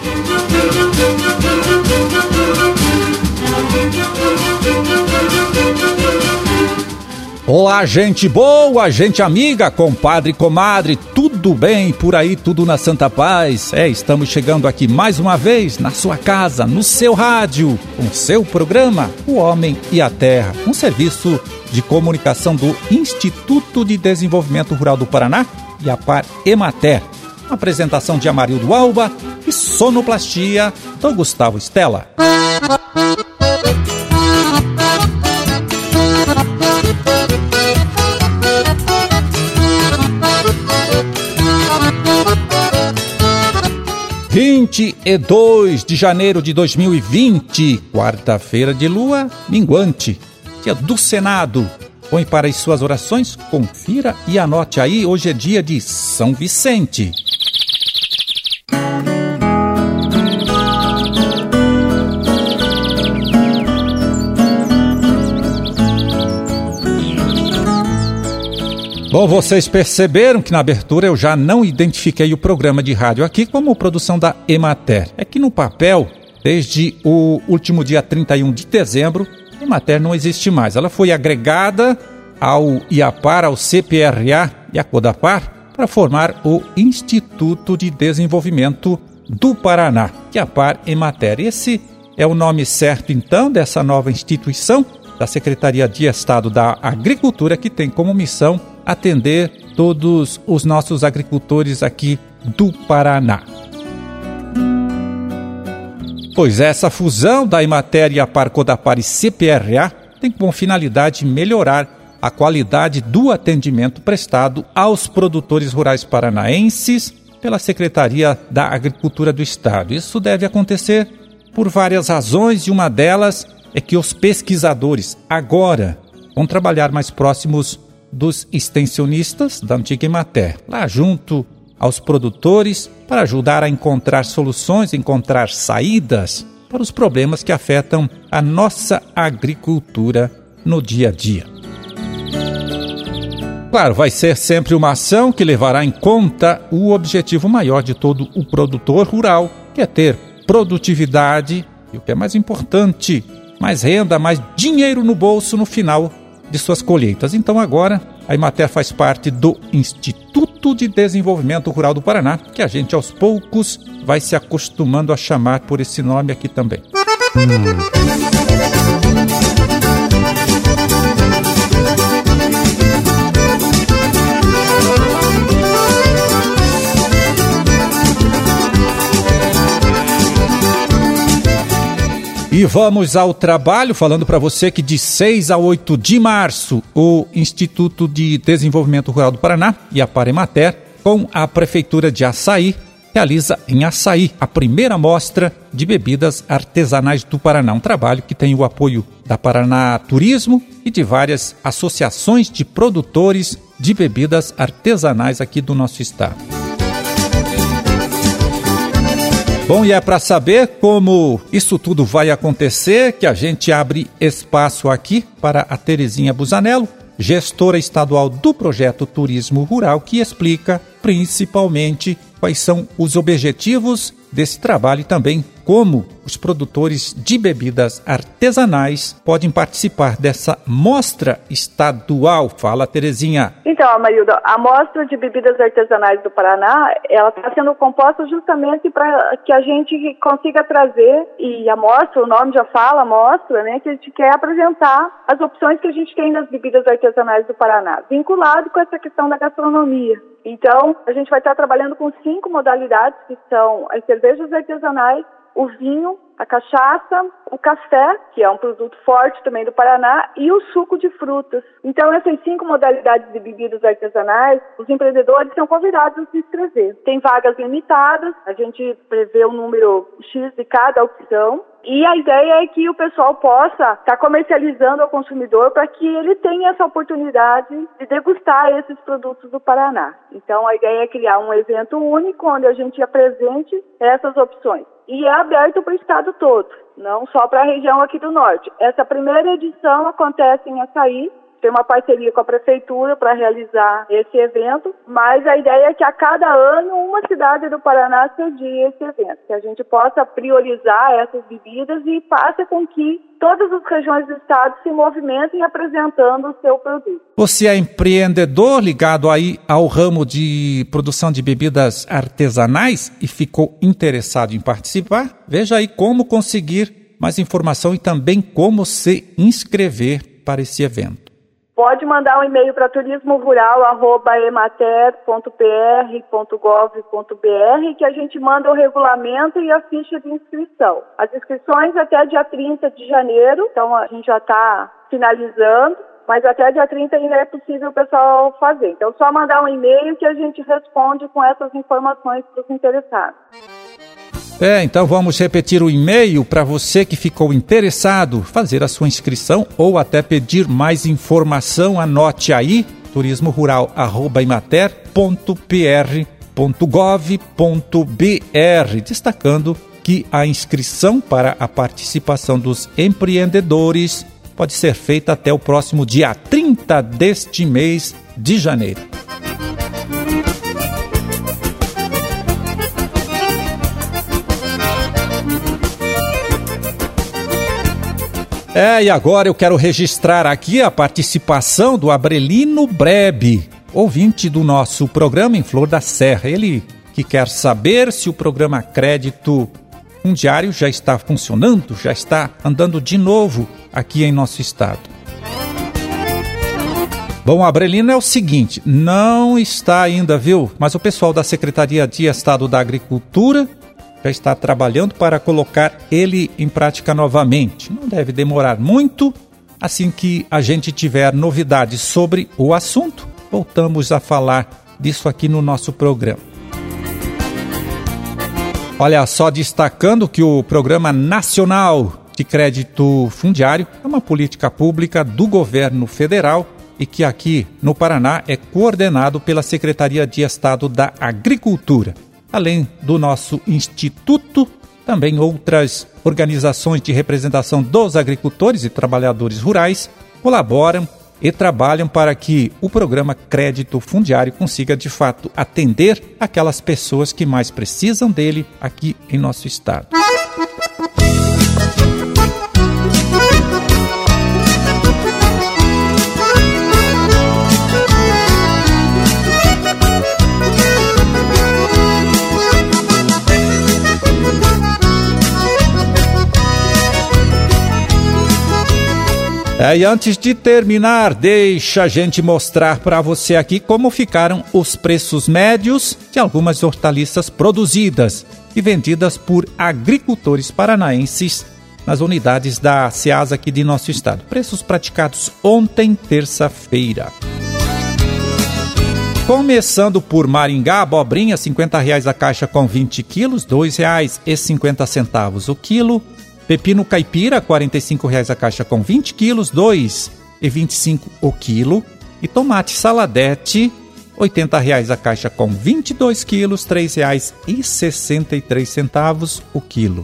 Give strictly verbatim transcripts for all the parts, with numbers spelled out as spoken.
Olá, gente boa, gente amiga, compadre, comadre, tudo bem por aí, tudo na Santa Paz? É, estamos chegando aqui mais uma vez na sua casa, no seu rádio, com o seu programa, O Homem e a Terra, um serviço de comunicação do Instituto de Desenvolvimento Rural do Paraná, IAPAR Emater. Uma apresentação de Amarildo Alba e sonoplastia do Gustavo Stella. vinte e dois de janeiro de dois mil e vinte, quarta-feira de lua minguante, dia do Senado. Põe para as suas orações, confira e anote aí, hoje é dia de São Vicente. Bom, vocês perceberam que na abertura eu já não identifiquei o programa de rádio aqui como produção da Emater. É que no papel, desde o último dia trinta e um de dezembro, a Emater não existe mais. Ela foi agregada ao IAPAR, ao C P R A e à CODAPAR para formar o Instituto de Desenvolvimento do Paraná, IAPAR Emater. Esse é o nome certo, então, dessa nova instituição da Secretaria de Estado da Agricultura, que tem como missão atender todos os nossos agricultores aqui do Paraná. Pois essa fusão da Emater, IAPAR, CODAPAR e C P R A tem como finalidade melhorar a qualidade do atendimento prestado aos produtores rurais paranaenses pela Secretaria da Agricultura do Estado. Isso deve acontecer por várias razões e uma delas é que os pesquisadores agora vão trabalhar mais próximos dos extensionistas da antiga Emater, lá junto aos produtores, para ajudar a encontrar soluções, encontrar saídas para os problemas que afetam a nossa agricultura no dia a dia. Claro, vai ser sempre uma ação que levará em conta o objetivo maior de todo o produtor rural, que é ter produtividade e, o que é mais importante, mais renda, mais dinheiro no bolso no final de suas colheitas. Então agora a Emater faz parte do Instituto de Desenvolvimento Rural do Paraná, que a gente aos poucos vai se acostumando a chamar por esse nome aqui também. E vamos ao trabalho, falando para você que de seis a oito de março, o Instituto de Desenvolvimento Rural do Paraná, IAPAR Emater, com a Prefeitura de Açaí, realiza em Açaí a primeira mostra de bebidas artesanais do Paraná. Um trabalho que tem o apoio da Paraná Turismo e de várias associações de produtores de bebidas artesanais aqui do nosso estado. Bom, e é para saber como isso tudo vai acontecer que a gente abre espaço aqui para a Terezinha Busanello, gestora estadual do projeto Turismo Rural, que explica principalmente quais são os objetivos desse trabalho e também como os produtores de bebidas artesanais podem participar dessa mostra estadual. Fala, Terezinha. Então, Amarildo, a mostra de bebidas artesanais do Paraná, ela está sendo composta justamente para que a gente consiga trazer, e a mostra, o nome já fala, a mostra, né, que a gente quer apresentar as opções que a gente tem nas bebidas artesanais do Paraná, vinculado com essa questão da gastronomia. Então, a gente vai estar trabalhando com cinco modalidades, que são as cervejas artesanais, o vinho, a cachaça, o café, que é um produto forte também do Paraná, e o suco de frutas. Então, essas cinco modalidades de bebidas artesanais, os empreendedores são convidados a se inscrever. Tem vagas limitadas, a gente prevê um número X de cada opção, e a ideia é que o pessoal possa estar comercializando ao consumidor para que ele tenha essa oportunidade de degustar esses produtos do Paraná. Então, a ideia é criar um evento único onde a gente apresente essas opções. E é aberto para o estado todo, não só para a região aqui do norte. Essa primeira edição acontece em Açaí, tem uma parceria com a prefeitura para realizar esse evento, mas a ideia é que a cada ano uma cidade do Paraná cedie esse evento, que a gente possa priorizar essas bebidas e faça com que todas as regiões do estado se movimentem apresentando o seu produto. Você é empreendedor ligado aí ao ramo de produção de bebidas artesanais e ficou interessado em participar? Veja aí como conseguir mais informação e também como se inscrever para esse evento. Pode mandar um e-mail para turismo rural arroba emater ponto p r ponto gov ponto b r que a gente manda o regulamento e a ficha de inscrição. As inscrições até dia trinta de janeiro, então a gente já está finalizando, mas até dia trinta ainda é possível o pessoal fazer. Então só mandar um e-mail que a gente responde com essas informações para os interessados. É, então vamos repetir o e-mail para você que ficou interessado fazer a sua inscrição ou até pedir mais informação. Anote aí, turismo rural arroba emater ponto p r ponto gov ponto b r, destacando que a inscrição para a participação dos empreendedores pode ser feita até o próximo dia trinta deste mês de janeiro. É, e agora eu quero registrar aqui a participação do Abrelino Brebe, ouvinte do nosso programa em Flor da Serra. Ele que quer saber se o programa Crédito Fundiário já está funcionando, já está andando de novo aqui em nosso estado. Bom, Abrelino, é o seguinte, não está ainda, viu? Mas o pessoal da Secretaria de Estado da Agricultura já está trabalhando para colocar ele em prática novamente. Não deve demorar muito. Assim que a gente tiver novidades sobre o assunto, voltamos a falar disso aqui no nosso programa. Olha, só destacando que o Programa Nacional de Crédito Fundiário é uma política pública do governo federal e que aqui no Paraná é coordenado pela Secretaria de Estado da Agricultura. Além do nosso instituto, também outras organizações de representação dos agricultores e trabalhadores rurais colaboram e trabalham para que o programa Crédito Fundiário consiga, de fato, atender aquelas pessoas que mais precisam dele aqui em nosso estado. É, e antes de terminar, deixa a gente mostrar para você aqui como ficaram os preços médios de algumas hortaliças produzidas e vendidas por agricultores paranaenses nas unidades da Ceasa aqui de nosso estado. Preços praticados ontem, terça-feira. Começando por Maringá, abobrinha, cinquenta reais a caixa com vinte quilos, dois reais e cinquenta centavos o quilo. Pepino caipira, quarenta e cinco reais a caixa com vinte quilos, dois reais e vinte e cinco centavos o quilo. E tomate saladete, oitenta reais a caixa com vinte e dois quilos, três reais e sessenta e três centavos o quilo.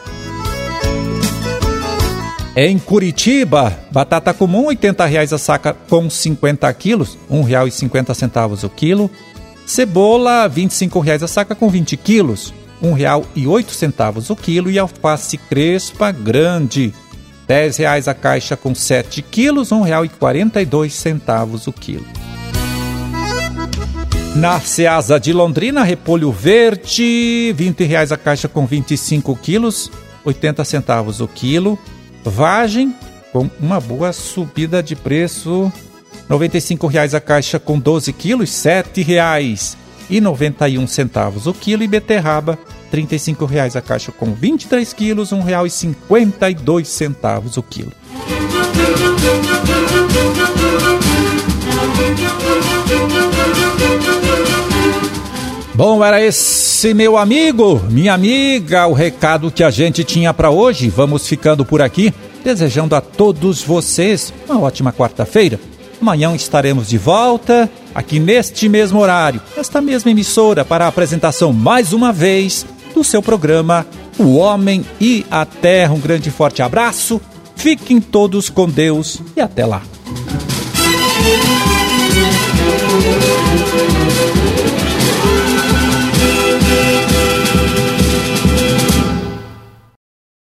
Em Curitiba, batata comum, oitenta reais a saca com cinquenta quilos, um real e cinquenta centavos o quilo. Cebola, vinte e cinco reais a saca com vinte quilos, um real e oito centavos o quilo. E alface crespa grande, dez reais a caixa com sete quilos, um real e quarenta e dois centavos o quilo. Na Ceasa de Londrina, repolho verde, vinte reais a caixa com vinte e cinco quilos, oitenta centavos o quilo. Vagem, com uma boa subida de preço, noventa e cinco reais a caixa com doze quilos, sete reais e noventa e um centavos o quilo. E beterraba, trinta e cinco reais a caixa com vinte e três quilos, um real e cinquenta e dois centavos o quilo. Bom, era esse, meu amigo, minha amiga, o recado que a gente tinha para hoje. Vamos ficando por aqui, desejando a todos vocês uma ótima quarta-feira. Amanhã estaremos de volta, aqui neste mesmo horário, nesta mesma emissora, para a apresentação mais uma vez do seu programa O Homem e a Terra. Um grande e forte abraço, fiquem todos com Deus e até lá.